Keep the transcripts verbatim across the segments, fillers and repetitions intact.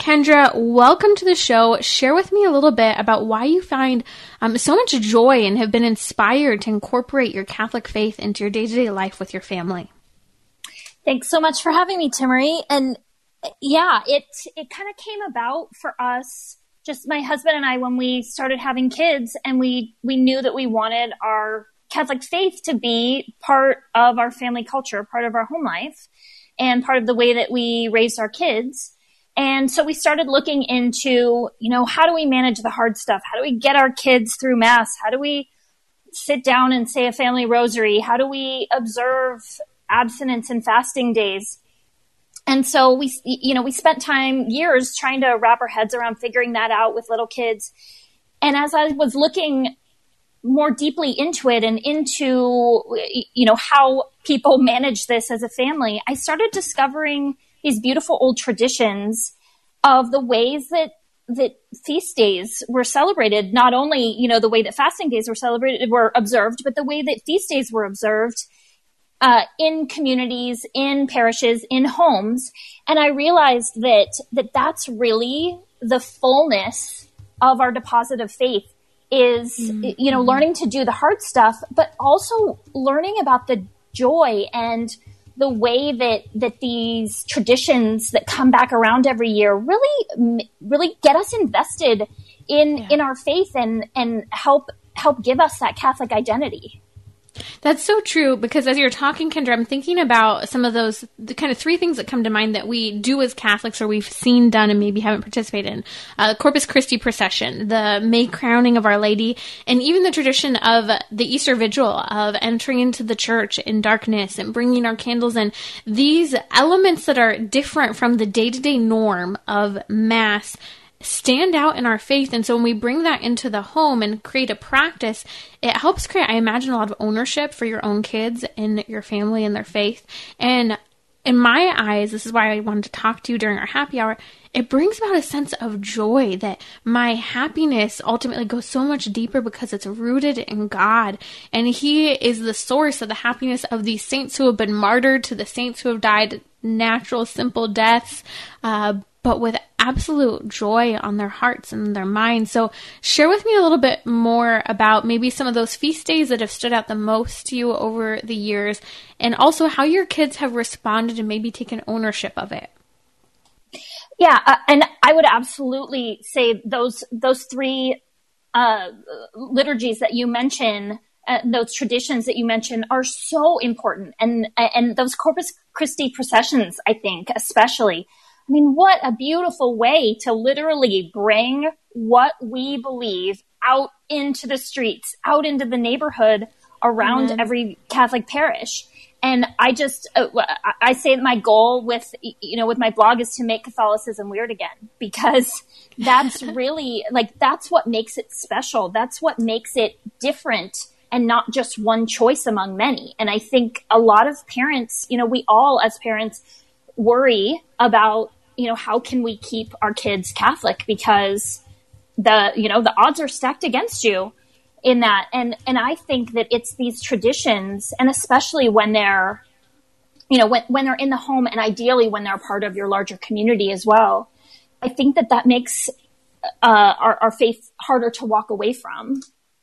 Kendra, welcome to the show. Share with me a little bit about why you find um, so much joy and have been inspired to incorporate your Catholic faith into your day-to-day life with your family. Thanks so much for having me, Timmerie. And yeah, it it kind of came about for us, just my husband and I, when we started having kids, and we, we knew that we wanted our Catholic faith to be part of our family culture, part of our home life, and part of the way that we raised our kids. And so we started looking into, you know, how do we manage the hard stuff? How do we get our kids through Mass? How do we sit down and say a family rosary? How do we observe abstinence and fasting days? And so we, you know, we spent time, years trying to wrap our heads around figuring that out with little kids. And as I was looking more deeply into it and into, you know, how people manage this as a family, I started discovering these beautiful old traditions of the ways that that feast days were celebrated. Not only, you know, the way that fasting days were celebrated, were observed, but the way that feast days were observed uh, in communities, in parishes, in homes. And I realized that that that's really the fullness of our deposit of faith. Is, mm-hmm. you know, learning to do the hard stuff, but also learning about the joy and the way that, that these traditions that come back around every year really, really get us invested in, yeah. in our faith and, and help, help give us that Catholic identity. That's so true, because as you're talking, Kendra, I'm thinking about some of those, the kind of three things that come to mind that we do as Catholics, or we've seen done and maybe haven't participated in. Uh, Corpus Christi procession, the May crowning of Our Lady, and even the tradition of the Easter Vigil, of entering into the church in darkness and bringing our candles in. These elements that are different from the day-to-day norm of Mass stand out in our faith. And so when we bring that into the home and create a practice, it helps create, I imagine, a lot of ownership for your own kids and your family and their faith. And in my eyes, this is why I wanted to talk to you during our happy hour, it brings about a sense of joy that my happiness ultimately goes so much deeper because it's rooted in God. And He is the source of the happiness of these saints who have been martyred, to the saints who have died natural, simple deaths, uh, but with absolute joy on their hearts and their minds. So share with me a little bit more about maybe some of those feast days that have stood out the most to you over the years, and also how your kids have responded and maybe taken ownership of it. Yeah, uh, and I would absolutely say those those three uh, liturgies that you mention, uh, those traditions that you mention, are so important. And and those Corpus Christi processions, I think, especially. I mean, what a beautiful way to literally bring what we believe out into the streets, out into the neighborhood around Amen. Every Catholic parish. And I just, uh, I say that my goal with, you know, with my blog is to make Catholicism weird again, because that's really, like, that's what makes it special. That's what makes it different and not just one choice among many. And I think a lot of parents, you know, we all as parents worry about, you know, how can we keep our kids Catholic, because the, you know, the odds are stacked against you in that. And, and I think that it's these traditions, and especially when they're, you know, when, when they're in the home, and ideally when they're part of your larger community as well, I think that that makes uh, our, our faith harder to walk away from.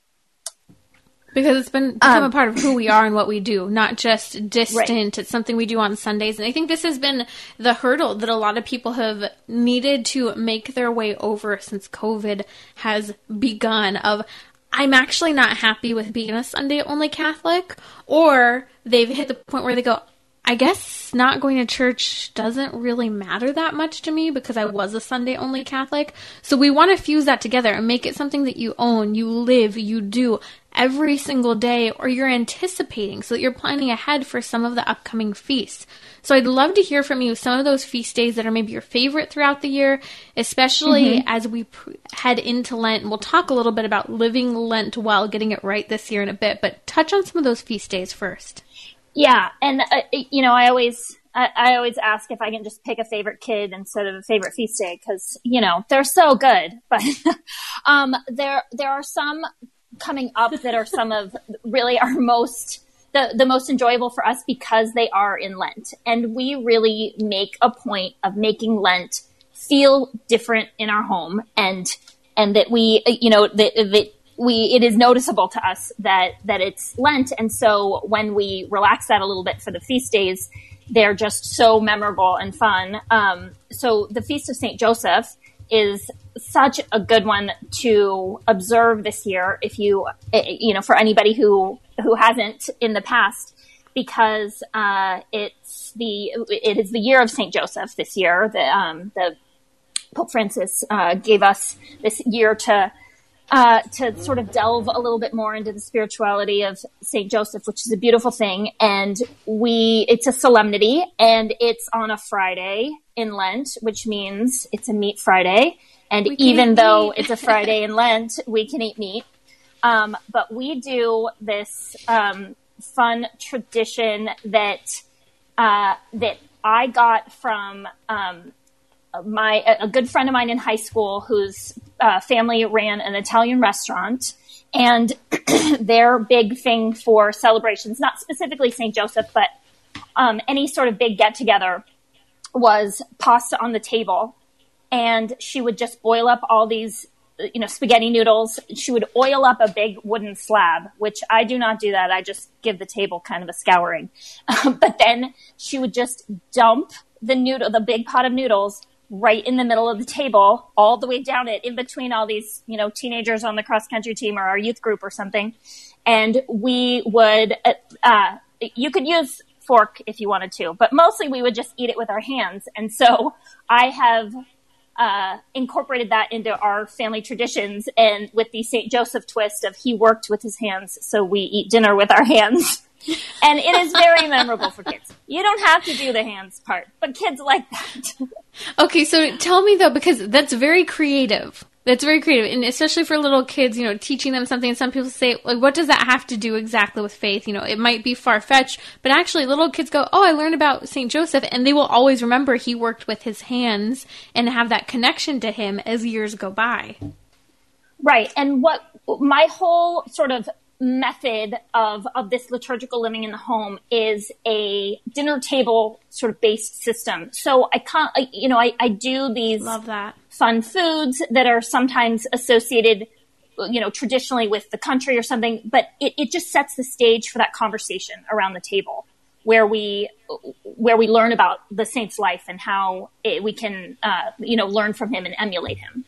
Because it's been become um, a part of who we are and what we do, not just distant. Right. It's something we do on Sundays. And I think this has been the hurdle that a lot of people have needed to make their way over since COVID has begun, of, I'm actually not happy with being a Sunday-only Catholic, or they've hit the point where they go, I guess not going to church doesn't really matter that much to me because I was a Sunday-only Catholic. So we want to fuse that together and make it something that you own, you live, you do every single day, or you're anticipating, so that you're planning ahead for some of the upcoming feasts. So I'd love to hear from you some of those feast days that are maybe your favorite throughout the year, especially mm-hmm. as we pr- head into Lent. And we'll talk a little bit about living Lent well, getting it right this year in a bit, but touch on some of those feast days first. Yeah. And, uh, you know, I always, I, I always ask if I can just pick a favorite kid instead of a favorite feast day, because, you know, they're so good. But um, there, there are some coming up that are some of really our most, the, the most enjoyable for us because they are in Lent. And we really make a point of making Lent feel different in our home, and and that we, you know, that, that we it is noticeable to us that that it's Lent, and so when we relax that a little bit for the feast days, they're just so memorable and fun. Um, so the Feast of Saint Joseph is such a good one to observe this year, if you, you know, for anybody who who hasn't in the past, because uh, it's the it is the year of Saint Joseph this year. The um, the Pope Francis uh, gave us this year to uh, to sort of delve a little bit more into the spirituality of Saint Joseph, which is a beautiful thing. And we it's a solemnity, and it's on a Friday in Lent, which means it's a meat Friday. And even though meat. It's a Friday in Lent, we can eat meat. Um, but we do this um, fun tradition that uh, that I got from um, my a good friend of mine in high school, whose uh, family ran an Italian restaurant, and their big thing for celebrations, not specifically Saint Joseph, but um, any sort of big get together, was pasta on the table. And she would just boil up all these, you know, spaghetti noodles. She would oil up a big wooden slab, which I do not do that. I just give the table kind of a scouring. Um, but then she would just dump the noodle, the big pot of noodles, right in the middle of the table, all the way down it, in between all these, you know, teenagers on the cross country team or our youth group or something. And we would, uh, you could use fork if you wanted to, but mostly we would just eat it with our hands. And so I have Uh, incorporated that into our family traditions, and with the Saint Joseph twist of he worked with his hands, so we eat dinner with our hands. And it is very memorable for kids. You don't have to do the hands part, but kids like that. Okay, so tell me though, because that's very creative. That's very creative, and especially for little kids, you know, teaching them something. And some people say, like, what does that have to do exactly with faith? You know, it might be far-fetched, but actually little kids go, oh, I learned about Saint Joseph, and they will always remember he worked with his hands and have that connection to him as years go by. Right, and what my whole sort of method of, of this liturgical living in the home is a dinner table sort of based system. So I can't, I, you know, I, I do these Love that. fun foods that are sometimes associated, you know, traditionally with the country or something, but it, it just sets the stage for that conversation around the table where we, where we learn about the saint's life and how it, we can, uh, you know, learn from him and emulate him.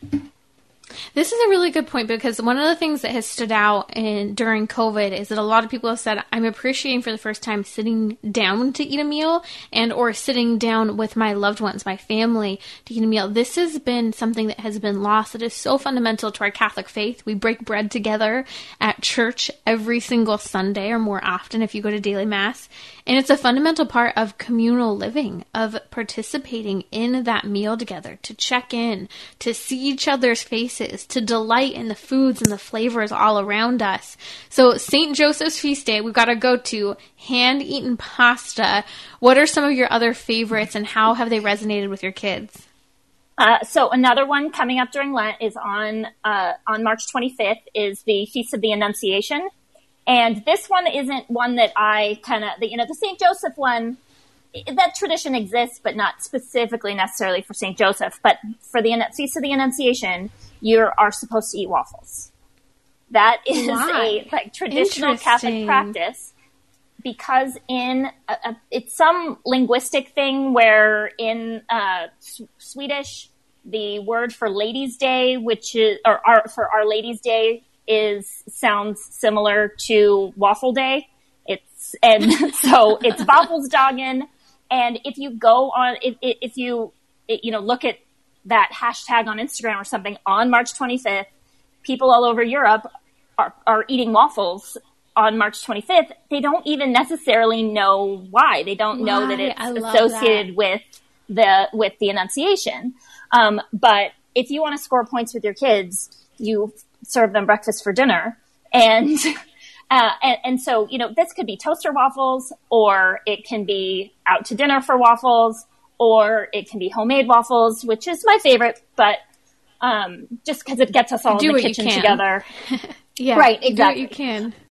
This is a really good point, because one of the things that has stood out in during COVID is that a lot of people have said, I'm appreciating for the first time sitting down to eat a meal, and or sitting down with my loved ones, my family, to eat a meal. This has been something that has been lost. It is so fundamental to our Catholic faith. We break bread together at church every single Sunday, or more often if you go to daily mass. And it's a fundamental part of communal living, of participating in that meal together, to check in, to see each other's faces, to delight in the foods and the flavors all around us. So Saint Joseph's feast day, we've got to go to hand-eaten pasta. What are some of your other favorites, and how have they resonated with your kids? Uh, so another one coming up during Lent is on uh, on March twenty-fifth is the Feast of the Annunciation. And this one isn't one that I kind of, you know, the Saint Joseph one, that tradition exists, but not specifically necessarily for Saint Joseph. But for the Feast of the Annunciation, you are supposed to eat waffles. That is Why? a like traditional Catholic practice, because in a, a, it's some linguistic thing where in uh, S- Swedish, the word for Ladies' Day, which is or our, for Our Lady's Day, is sounds similar to Waffle Day. It's and so it's Waffelsdagen. And if you go on, if, if you you know look at that hashtag on Instagram or something on March twenty-fifth, people all over Europe are are eating waffles on March twenty-fifth. They don't even necessarily know why. They don't know why? that it's I love associated that. with the with the Annunciation. Um, but if you want to score points with your kids, you serve them breakfast for dinner. And, uh, and, and so, you know, this could be toaster waffles, or it can be out to dinner for waffles, or it can be homemade waffles, which is my favorite, but, um, just cause it gets us all Do in the what you kitchen can. together. Yeah. Right. Exactly. Do what you can.